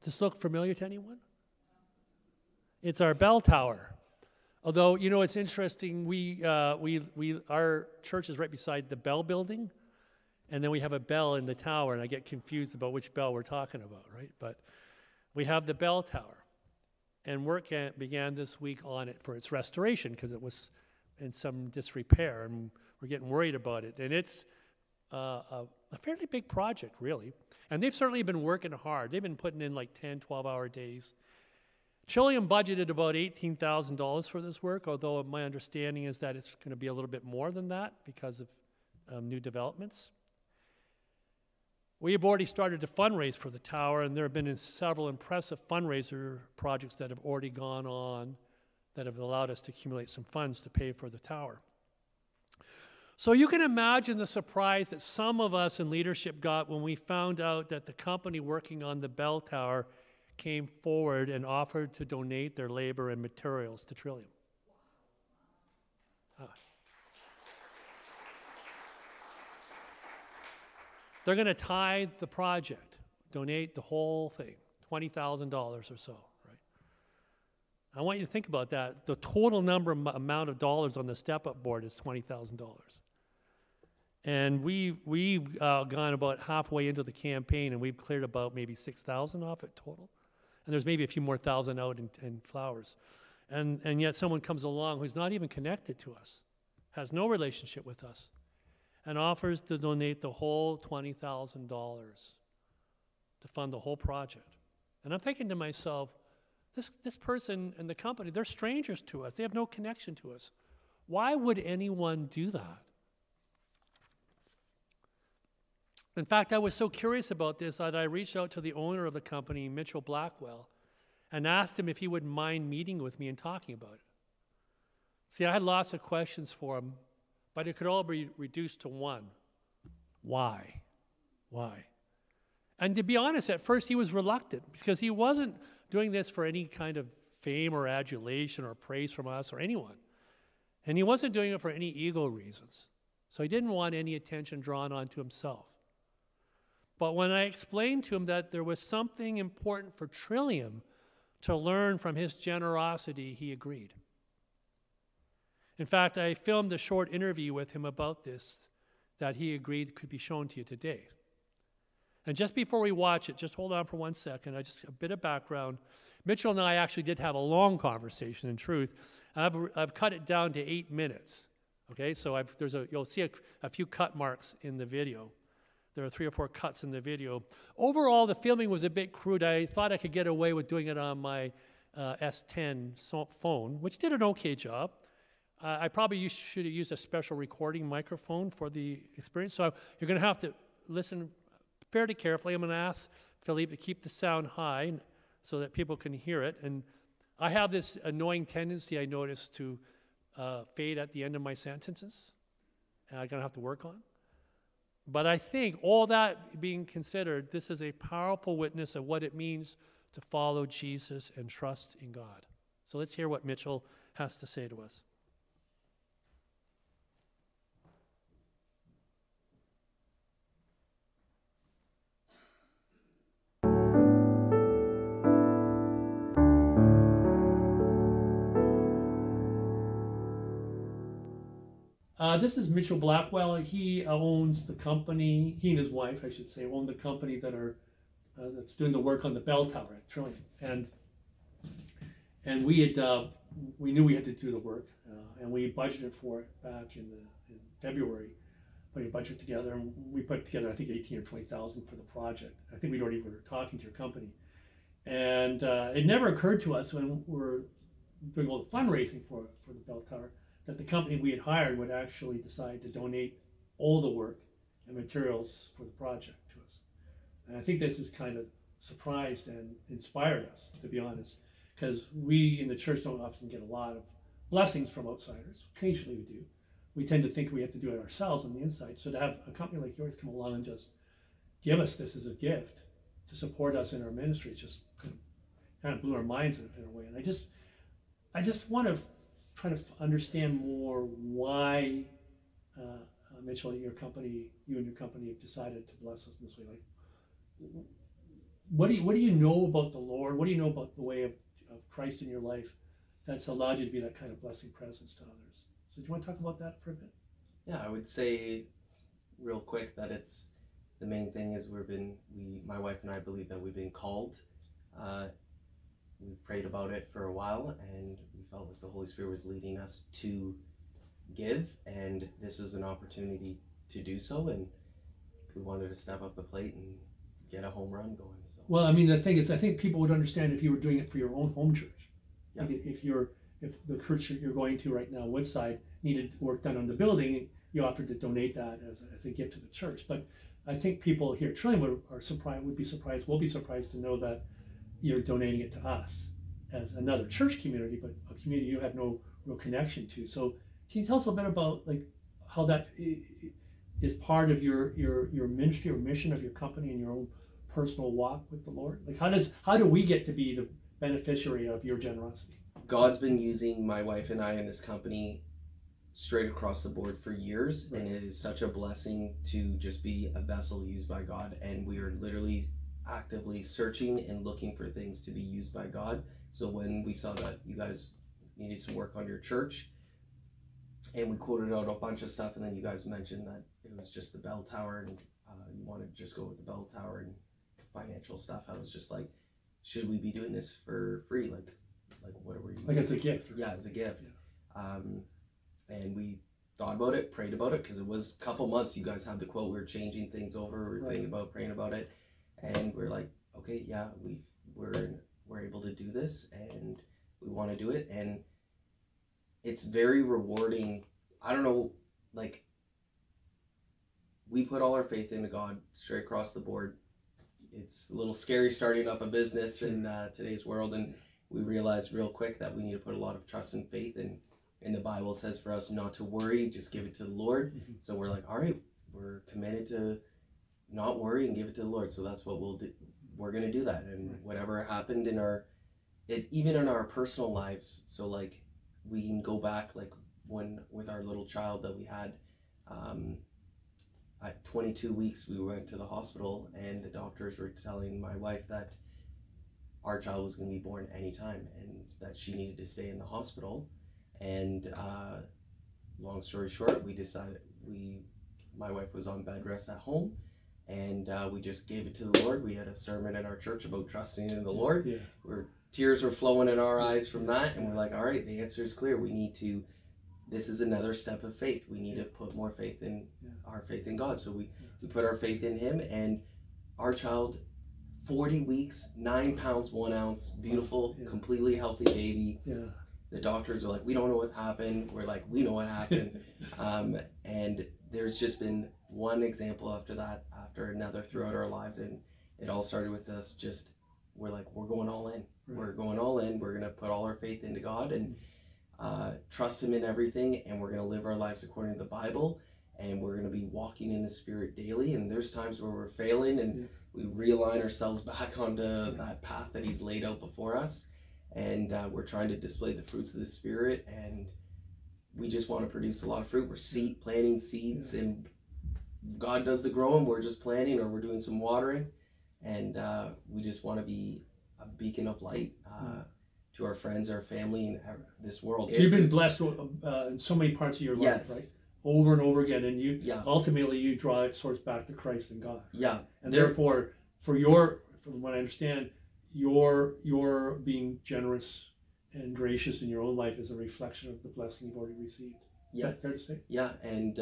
this look familiar to anyone? It's our bell tower. Although, you know, it's interesting, our church is right beside the Bell building, and then we have a bell in the tower, and I get confused about which bell we're talking about, right? But we have the bell tower, and work began this week on it for its restoration because it was in some disrepair, and we're getting worried about it. And it's a fairly big project, really. And they've certainly been working hard. They've been putting in like 10, 12-hour days. Trillium budgeted about $18,000 for this work, although my understanding is that it's going to be a little bit more than that because of new developments. We have already started to fundraise for the tower, and there have been several impressive fundraiser projects that have already gone on that have allowed us to accumulate some funds to pay for the tower. So you can imagine the surprise that some of us in leadership got when we found out that the company working on the bell tower came forward and offered to donate their labor and materials to Trillium. They're going to tithe the project, donate the whole thing, $20,000 or so, right? I want you to think about that. The total amount of dollars on the step-up board is $20,000. And we've gone about halfway into the campaign, and we've cleared about maybe 6,000 off it total. And there's maybe a few more thousand out in flowers. And yet someone comes along who's not even connected to us, has no relationship with us, and offers to donate the whole $20,000 to fund the whole project. And I'm thinking to myself, this person and the company, they're strangers to us. They have no connection to us. Why would anyone do that? In fact, I was so curious about this that I reached out to the owner of the company, Mitchell Blackwell, and asked him if he wouldn't mind meeting with me and talking about it. See, I had lots of questions for him, but it could all be reduced to one. Why? Why? And to be honest, at first he was reluctant because he wasn't doing this for any kind of fame or adulation or praise from us or anyone. And he wasn't doing it for any ego reasons. So he didn't want any attention drawn onto himself. But when I explained to him that there was something important for Trillium to learn from his generosity, he agreed. In fact, I filmed a short interview with him about this that he agreed could be shown to you today. And just before we watch it, just hold on for 1 second, just a bit of background. Mitchell and I actually did have a long conversation, in truth. I've cut it down to 8 minutes. Okay, so you'll see a few cut marks in the video. There are 3 or 4 cuts in the video. Overall, the filming was a bit crude. I thought I could get away with doing it on my S10 phone, which did an okay job. I probably should have used a special recording microphone for the experience. So you're going to have to listen fairly carefully. I'm going to ask Philippe to keep the sound high so that people can hear it. And I have this annoying tendency, I noticed, to fade at the end of my sentences. And I'm going to have to work on. But I think all that being considered, this is a powerful witness of what it means to follow Jesus and trust in God. So let's hear what Mitchell has to say to us. This is Mitchell Blackwell. He owns the company, he and his wife, I should say, own the company that's doing the work on the bell tower at Trillium. And we knew we had to do the work, and we budgeted for it back in February, putting a budget together, and we put together, I think, 18 or 20,000 for the project. I think we'd already were talking to your company. And it never occurred to us when we were doing all the fundraising for the bell tower that the company we had hired would actually decide to donate all the work and materials for the project to us. And I think this has kind of surprised and inspired us, to be honest, because we in the church don't often get a lot of blessings from outsiders. Occasionally we do. We tend to think we have to do it ourselves on the inside. So to have a company like yours come along and just give us this as a gift to support us in our ministry, it just kind of blew our minds in a way. And I just want to try to understand more why Mitchell, you and your company have decided to bless us in this way. Like, what do you know about the Lord? What do you know about the way of Christ in your life that's allowed you to be that kind of blessing presence to others? So do you want to talk about that for a bit? Yeah, I would say real quick that it's the main thing is my wife and I believe that we've been called. Uh, we've prayed about it for a while, and we felt like the Holy Spirit was leading us to give, and this was an opportunity to do so, and we wanted to step up the plate and get a home run going. So Well, I mean, the thing is, I think people would understand if you were doing it for your own home church. yeah, Like if the church that you're going to right now, Woodside, needed work done on the building, you offered to donate that as a gift to the church. But I think people here at Trillium would be surprised, will be surprised to know that you're donating it to us as another church community, but a community you have no real connection to. So can you tell us a bit about like how that is part of your ministry or mission of your company and your own personal walk with the Lord? Like how do we get to be the beneficiary of your generosity? God's been using my wife and I in this company straight across the board for years, Right. and it is such a blessing to just be a vessel used by God. And we are literally actively searching and looking for things to be used by God. So when we saw that you guys needed some work on your church, and we quoted out a bunch of stuff, and then you guys mentioned that it was just the bell tower, and you wanted to just go with the bell tower and financial stuff. I was just like, should we be doing this for free? Like what are we? Like as a gift? Yeah, as a gift. Yeah. And we thought about it, prayed about it, because it was a couple months. You guys had the quote. We were changing things over. We were Right. thinking about praying about it, and we're like, okay, yeah, we're able to do this, and we want to do it, and it's very rewarding. I don't know, like we put all our faith into God straight across the board. It's a little scary starting up a business in today's world, and we realized real quick that we need to put a lot of trust and faith in. And the Bible says for us not to worry, just give it to the Lord. Mm-hmm. So we're like, all right, we're committed to not worry and give it to the Lord. So that's what we'll do. We're gonna do that, and Right. whatever happened even in our personal lives. So like we can go back like when with our little child that we had. Um, at 22 weeks, we went to the hospital, and the doctors were telling my wife that our child was going to be born anytime and that she needed to stay in the hospital. And long story short, my wife was on bed rest at home, and we just gave it to the Lord. We had a sermon in our church about trusting in the Lord. Yeah. Tears were flowing in our eyes from that, and we're like, all right, the answer is clear. This is another step of faith. We need to put more faith in our faith in God. So we put our faith in Him, and our child, 40 weeks, 9 pounds, 1 ounce, beautiful, completely healthy baby. Yeah. The doctors are like, we don't know what happened. We're like, we know what happened. And there's just been one example after that, after another throughout our lives. And it all started with us we're like, we're going all in. Right. We're going all in. We're going to put all our faith into God and trust Him in everything. And we're going to live our lives according to the Bible. And we're going to be walking in the Spirit daily. And there's times where we're failing and we realign ourselves back onto that path that He's laid out before us. And we're trying to display the fruits of the Spirit, and we just want to produce a lot of fruit. We're planting seeds, and God does the growing. We're just planting, or we're doing some watering, and we just want to be a beacon of light to our friends, our family, and this world. So you've been blessed in so many parts of your life, right? Over and over again, and ultimately you draw it source back to Christ and God. Yeah, and therefore, from what I understand, your being generous and gracious in your own life is a reflection of the blessing you've already received. Yes. Is that fair to say? Yeah, and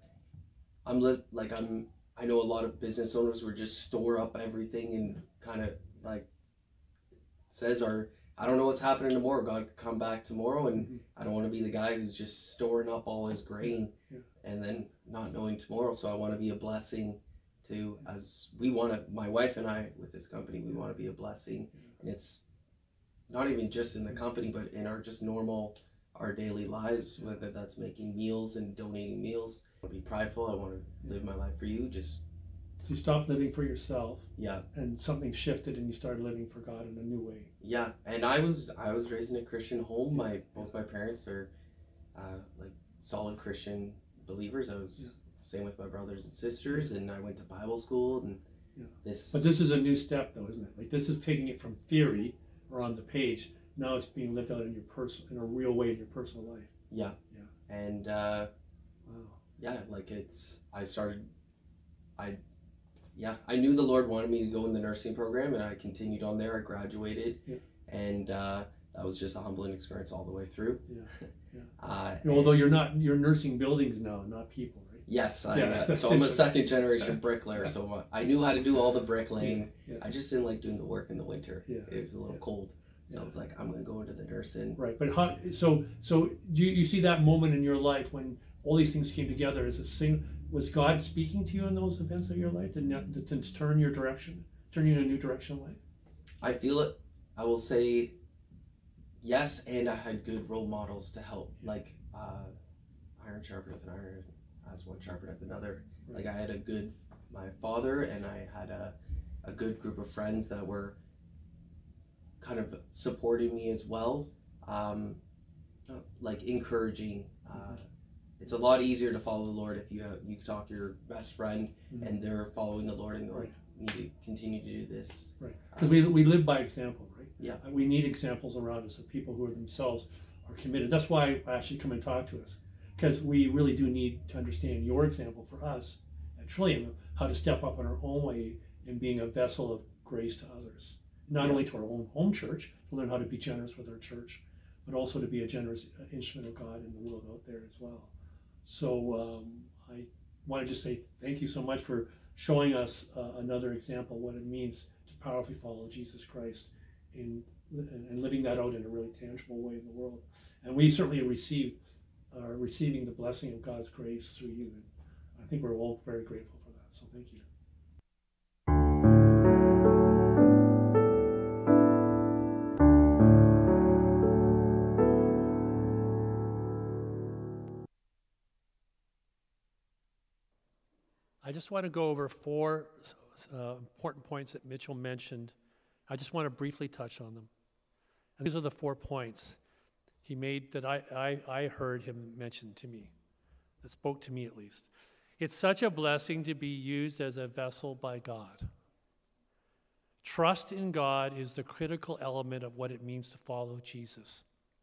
I know a lot of business owners were just store up everything and kind of like says, I don't know what's happening tomorrow. God could come back tomorrow, and I don't want to be the guy who's just storing up all his grain and then not knowing tomorrow. So I want to be a blessing to, my wife and I with this company, we want to be a blessing. And it's not even just in the company, but in our just our daily lives, whether that's making meals and donating meals. I want to be prideful. I want to live my life for you. So you stopped living for yourself. Yeah. And something shifted, and you started living for God in a new way. Yeah, and I was raised in a Christian home. Both my parents are like solid Christian believers. I was same with my brothers and sisters, and I went to Bible school, and Yeah. This, But this is a new step, though, isn't it? Like, this is taking it from theory or on the page. Now it's being lived out in in a real way in your personal life. yeah. Yeah. And Wow. yeah, like I knew the Lord wanted me to go in the nursing program, and I continued on there. I graduated, Yeah. and that was just a humbling experience all the way through. Yeah. And Although you're nursing buildings now, not people, right? yes, Yeah. so I'm a second generation bricklayer, so I knew how to do all the bricklaying. Yeah. I just didn't like doing the work in the winter. Yeah. It was a little cold, so I was like, I'm gonna go into the nursing. Right, but so you see that moment in your life when all these things came together as was God speaking to you in those events of your life to turn you in a new direction in life? I feel it. I will say yes, and I had good role models to help, like iron sharpeneth iron, as one sharpeneth another. Right. Like I had my father, and I had a good group of friends that were kind of supporting me as well, like encouraging. It's a lot easier to follow the Lord if you talk to your best friend and they're following the Lord, and they're like, you need to continue to do this. Right, because we live by example, right? Yeah. We need examples around us of people who are themselves are committed. That's why I actually come and talk to us, because we really do need to understand your example for us at Trillium, how to step up in our own way in being a vessel of grace to others. Not only to our own home church, to learn how to be generous with our church, but also to be a generous instrument of God in the world out there as well. So I want to just say thank you so much for showing us another example of what it means to powerfully follow Jesus Christ and living that out in a really tangible way in the world. And we certainly are receiving the blessing of God's grace through you. And I think we're all very grateful for that. So thank you. I just want to go over four important points that Mitchell mentioned. I just want to briefly touch on them. And these are the 4 points he made that I heard him mention to me, that spoke to me at least. It's such a blessing to be used as a vessel by God. Trust in God is the critical element of what it means to follow Jesus.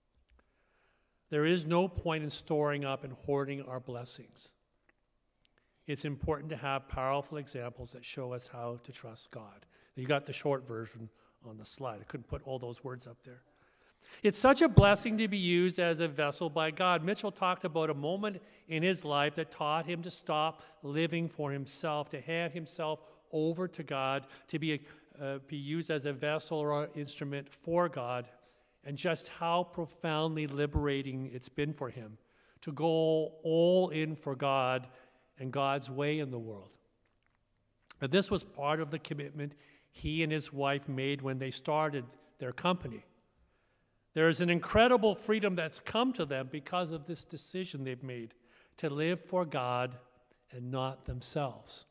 There is no point in storing up and hoarding our blessings. It's important to have powerful examples that show us how to trust God. You got the short version on the slide. I couldn't put all those words up there. It's such a blessing to be used as a vessel by God. Mitchell talked about a moment in his life that taught him to stop living for himself, to hand himself over to God, to be used as a vessel or an instrument for God, and just how profoundly liberating it's been for him to go all in for God and God's way in the world. But this was part of the commitment he and his wife made when they started their company. There is an incredible freedom that's come to them because of this decision they've made to live for God and not themselves.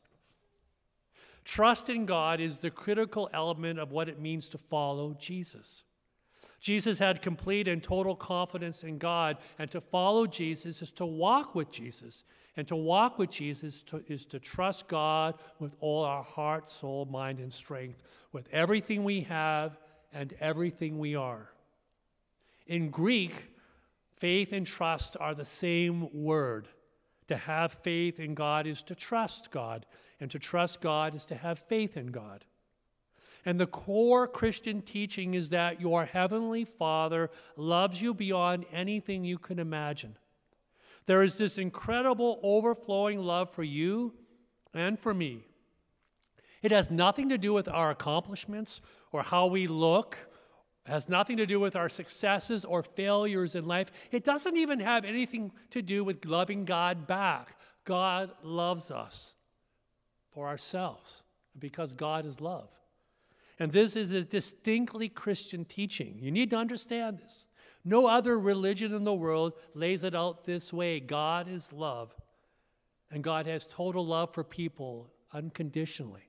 Trust in God is the critical element of what it means to follow Jesus. Jesus had complete and total confidence in God, and to follow Jesus is to walk with Jesus. And to walk with Jesus is to trust God with all our heart, soul, mind, and strength, with everything we have and everything we are. In Greek, faith and trust are the same word. To have faith in God is to trust God, and to trust God is to have faith in God. And the core Christian teaching is that your heavenly Father loves you beyond anything you can imagine. There is this incredible overflowing love for you and for me. It has nothing to do with our accomplishments or how we look. It has nothing to do with our successes or failures in life. It doesn't even have anything to do with loving God back. God loves us for ourselves because God is love. And this is a distinctly Christian teaching. You need to understand this. No other religion in the world lays it out this way. God is love, and God has total love for people unconditionally.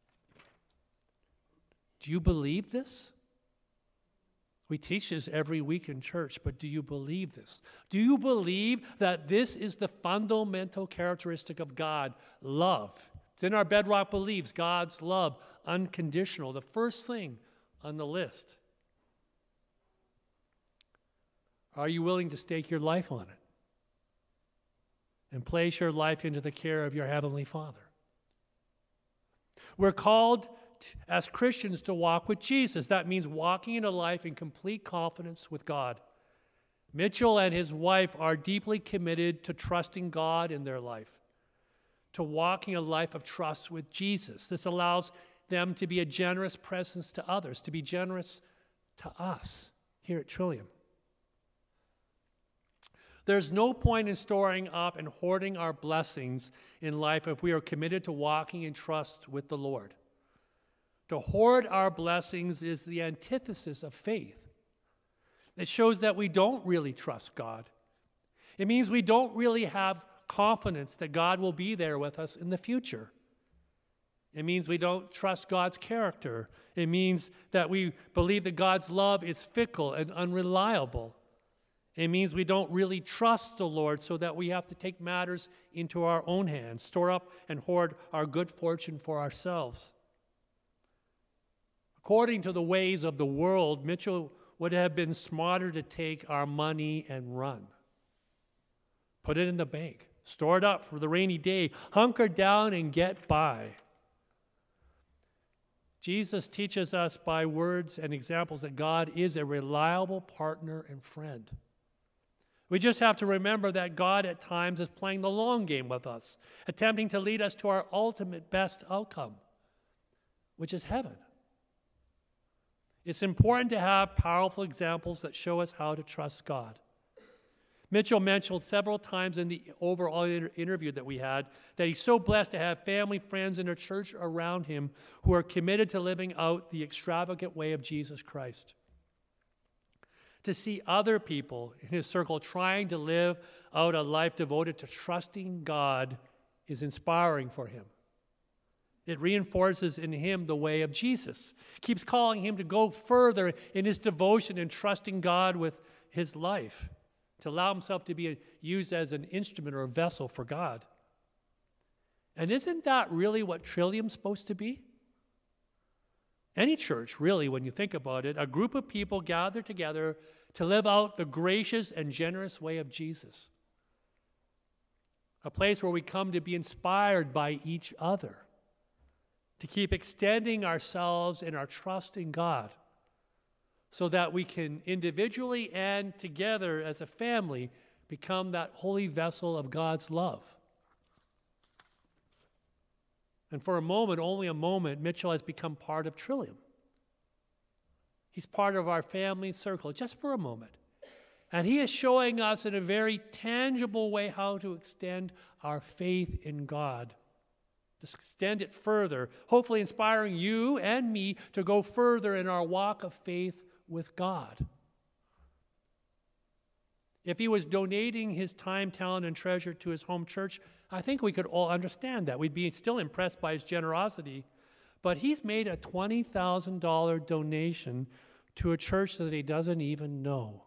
Do you believe this? We teach this every week in church, but do you believe this? Do you believe that this is the fundamental characteristic of God, love? It's in our bedrock beliefs, God's love, unconditional, the first thing on the list. Are you willing to stake your life on it and place your life into the care of your Heavenly Father? We're called as Christians to walk with Jesus. That means walking in a life in complete confidence with God. Mitchell and his wife are deeply committed to trusting God in their life, to walking a life of trust with Jesus. This allows them to be a generous presence to others, to be generous to us here at Trillium. There's no point in storing up and hoarding our blessings in life if we are committed to walking in trust with the Lord. To hoard our blessings is the antithesis of faith. It shows that we don't really trust God. It means we don't really have confidence that God will be there with us in the future. It means we don't trust God's character. It means that we believe that God's love is fickle and unreliable. It means we don't really trust the Lord, so that we have to take matters into our own hands, store up and hoard our good fortune for ourselves. According to the ways of the world, Mitchell would have been smarter to take our money and run. Put it in the bank. Store it up for the rainy day. Hunker down and get by. Jesus teaches us by words and examples that God is a reliable partner and friend. We just have to remember that God at times is playing the long game with us, attempting to lead us to our ultimate best outcome, which is heaven. It's important to have powerful examples that show us how to trust God. Mitchell mentioned several times in the overall interview that we had that he's so blessed to have family, friends, and a church around him who are committed to living out the extravagant way of Jesus Christ. To see other people in his circle trying to live out a life devoted to trusting God is inspiring for him. It reinforces in him the way of Jesus. Keeps calling him to go further in his devotion and trusting God with his life, to allow himself to be used as an instrument or a vessel for God. And isn't that really what Trillium's supposed to be? Any church, really, when you think about it, a group of people gathered together to live out the gracious and generous way of Jesus. A place where we come to be inspired by each other, to keep extending ourselves in our trust in God, so that we can individually and together as a family become that holy vessel of God's love. And for a moment, only a moment, Mitchell has become part of Trillium. He's part of our family circle, just for a moment. And he is showing us in a very tangible way how to extend our faith in God. To extend it further, hopefully inspiring you and me to go further in our walk of faith with God. If he was donating his time, talent, and treasure to his home church, I think we could all understand that. We'd be still impressed by his generosity. But he's made a $20,000 donation to a church that he doesn't even know.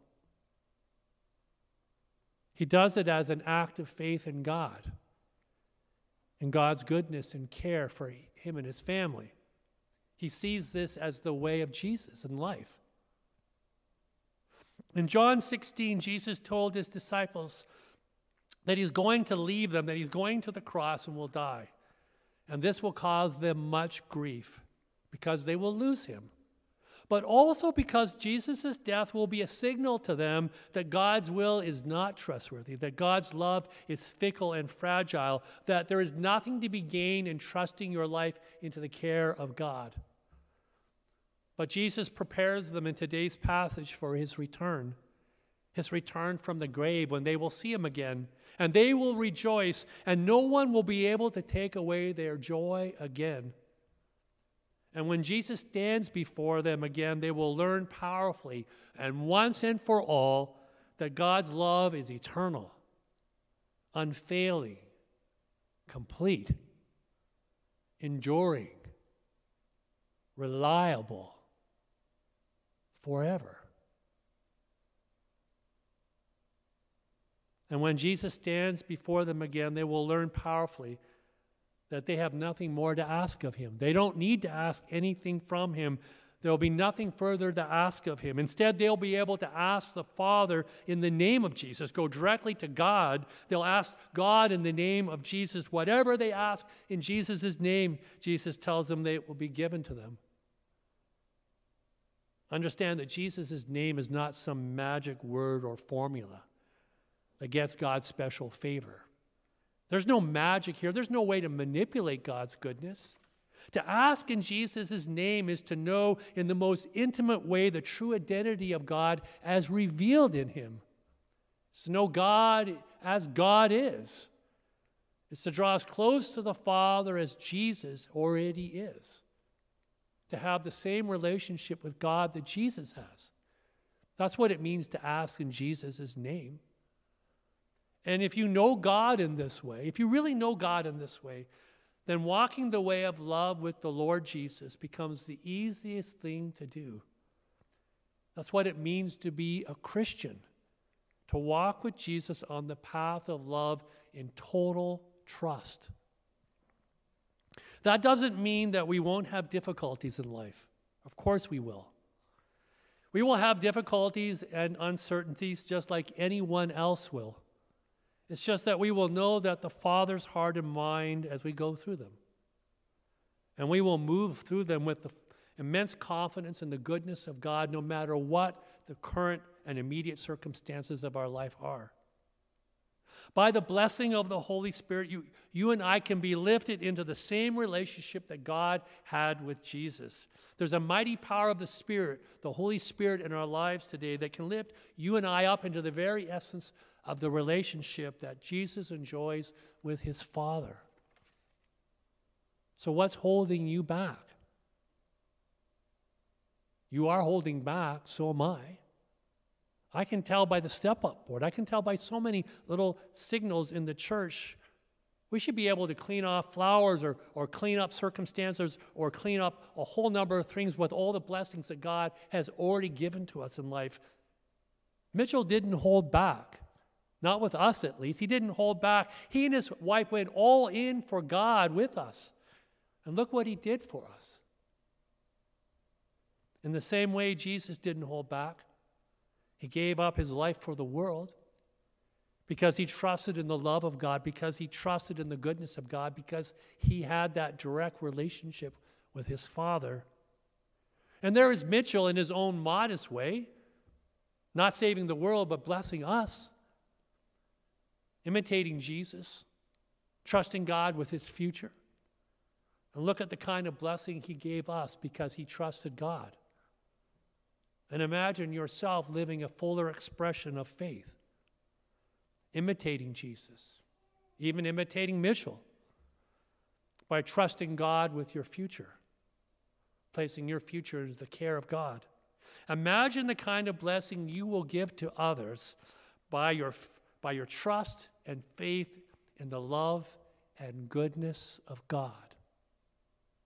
He does it as an act of faith in God and God's goodness and care for him and his family. He sees this as the way of Jesus in life. In John 16, Jesus told his disciples that he's going to leave them, that he's going to the cross and will die. And this will cause them much grief because they will lose him. But also because Jesus' death will be a signal to them that God's will is not trustworthy, that God's love is fickle and fragile, that there is nothing to be gained in trusting your life into the care of God. But Jesus prepares them in today's passage for his return from the grave, when they will see him again, and they will rejoice, and no one will be able to take away their joy again. And when Jesus stands before them again, they will learn powerfully and once and for all that God's love is eternal, unfailing, complete, enduring, reliable, forever. And when Jesus stands before them again, they will learn powerfully that they have nothing more to ask of him. They don't need to ask anything from him. There will be nothing further to ask of him. Instead, they'll be able to ask the Father in the name of Jesus, go directly to God. They'll ask God in the name of Jesus. Whatever they ask in Jesus' name, Jesus tells them it will be given to them. Understand that Jesus' name is not some magic word or formula that gets God's special favor. There's no magic here. There's no way to manipulate God's goodness. To ask in Jesus' name is to know in the most intimate way the true identity of God as revealed in him. It's to know God as God is. It's to draw us close to the Father as Jesus already is. To have the same relationship with God that Jesus has. That's what it means to ask in Jesus' name. And if you know God in this way, if you really know God in this way, then walking the way of love with the Lord Jesus becomes the easiest thing to do. That's what it means to be a Christian, to walk with Jesus on the path of love in total trust. That doesn't mean that we won't have difficulties in life. Of course we will. We will have difficulties and uncertainties just like anyone else will. It's just that we will know that the Father's heart and mind as we go through them. And we will move through them with the immense confidence in the goodness of God no matter what the current and immediate circumstances of our life are. By the blessing of the Holy Spirit, you and I can be lifted into the same relationship that God had with Jesus. There's a mighty power of the Spirit, the Holy Spirit in our lives today that can lift you and I up into the very essence of the relationship that Jesus enjoys with his Father. So what's holding you back? You are holding back, so am I. I can tell by the step-up board. I can tell by so many little signals in the church. We should be able to clean off flowers or clean up circumstances or clean up a whole number of things with all the blessings that God has already given to us in life. Mitchell didn't hold back. Not with us, at least. He didn't hold back. He and his wife went all in for God with us. And look what he did for us. In the same way, Jesus didn't hold back. He gave up his life for the world because he trusted in the love of God, because he trusted in the goodness of God, because he had that direct relationship with his Father. And there is Mitchell in his own modest way, not saving the world, but blessing us. Imitating Jesus, trusting God with his future. And look at the kind of blessing he gave us because he trusted God. And imagine yourself living a fuller expression of faith, imitating Jesus, even imitating Mitchell, by trusting God with your future, placing your future into the care of God. Imagine the kind of blessing you will give to others by your trust and faith in the love and goodness of God.